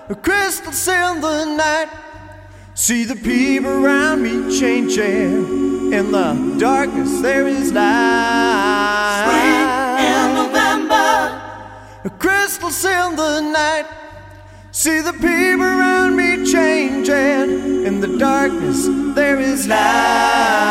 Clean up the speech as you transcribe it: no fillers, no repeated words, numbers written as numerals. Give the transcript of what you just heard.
crystals in the night. See the people around me changing. In the darkness there is light. Spring in November, crystals in the night. See the people around me changing. In the darkness there is light.